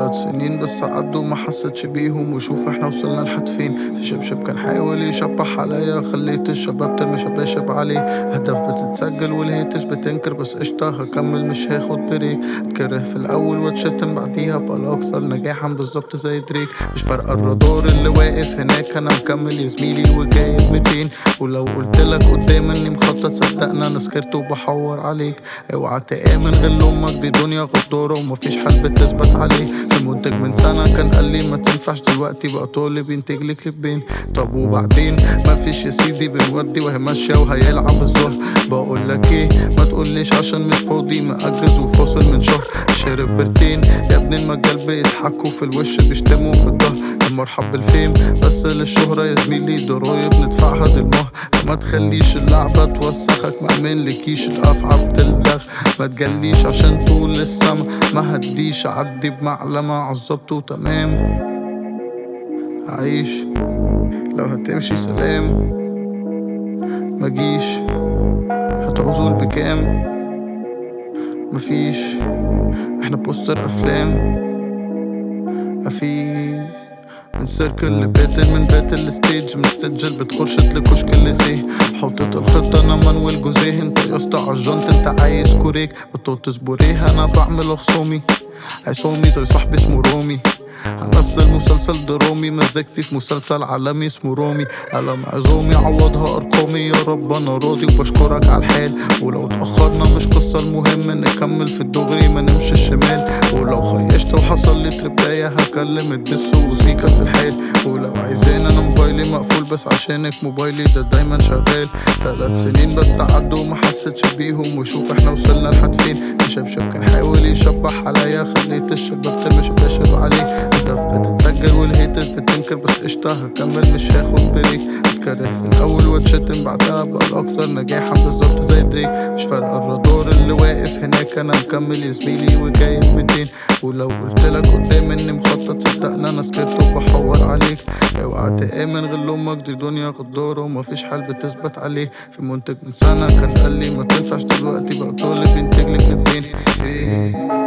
3 سنين بس عدوا ما حسيتش بيهم، وشوف احنا وصلنا لحد فين. في شبشب كان حاول يشبح عليا، خليت الشباب ترمي شباشب عليه. اهداف بتتسجل والهيتش بتنكر، بس قشطة هكمل مش هاخد بريك. اتكره في الاول واتشتم بعديها بقى الاكثر نجاحا بالظبط زي دريك. مش فارقة الرادار اللي واقف هناك، انا مكمل يا زميلي وجايب 200. ولو قلتلك قدام اني مخطط صدقنا انا سكرت وبحور عليك. اوعى تآمن غير امك، دي دنيا غدارة ومفيش حل بتثبت عليه. في منتج من سنة كان قال لي ما تنفعش، دلوقتي بقى طالب ينتج لي كليبين. طب وبعدين مفيش يا سيدي، بنودي وهي ماشية وهيلعب الظهر. بقولك ايه ما تقوليش عشان مش فاضي، مأجز وفاصل من شهر. شارب بيرتين يا ابن المجال، بيضحكوا في الوش بيشتموا في الظهر. المرحب بالفيم بس للشهرة يا زميلي، ضرايب ندفعها دي المهر. ما تخليش اللعبة توسخك، مأمن لكيش الأفعى بتلدغ. ما تجليش عشان طول السما، ما هديش عدي بمعلمة عالظبط وتمام. عيش لو هتمشي سلام، مجيش هتعوزول بكام. مفيش احنا بوستر افلام. مفيش من سيركل لباتل، من باتل لستيج، من ستيج بتخرشت لكشك الليسيه. حطيت الخطة انا منوي جوزيه، انت يا اسطى عالجنط انت عايز كوريك. بطوط سبوريه انا بعمل خصومي، عصامي زي صاحبي اسمه رومي. هنزل مسلسل درامي، مزجتي في مسلسل عالمي اسمه رومي. قلم عزومي عوضها ارقامي، يا رب انا راضي وبشكرك على الحال. ولو اتأخرنا مش قصة، المهم نكمل في الدغري ما نمشي الشمال. ولو خيشت وحصل لي ترباية هكلم الدس وزيكا في الحال. ولو عايزين انا موبايلي مقفول بس عشانك موبايلي ده دايما شغال. 3 سنين بس عدوا ما حسيتش بيهم، وشوف احنا وصلنا لحد فين. شبشب كان حاول يشبح عليا، خليت الشباب ترمي شباشب عليه. اهداف بتتسجل والهيتش بتنكر، بس قشطة هكمل مش هاخد بريك. اتكره في الاول واتشتم بعدها بقى الاكثر نجاحا بالظبط زي دريك. مش فارقة الرادار اللي واقف هناك، انا مكمل يا زميلي وجايب 200. ولو قلتلك قدام اني مخطط صدقنا انا سكرت وبحور عليك. اوعى تآمن غير امك، دي دنيا غدارة ومفيش حل بتثبت عليه. في منتج من سنة كان قال لي ما تنفعش، دلوقتي بقى طالب ينتج لي كليبين.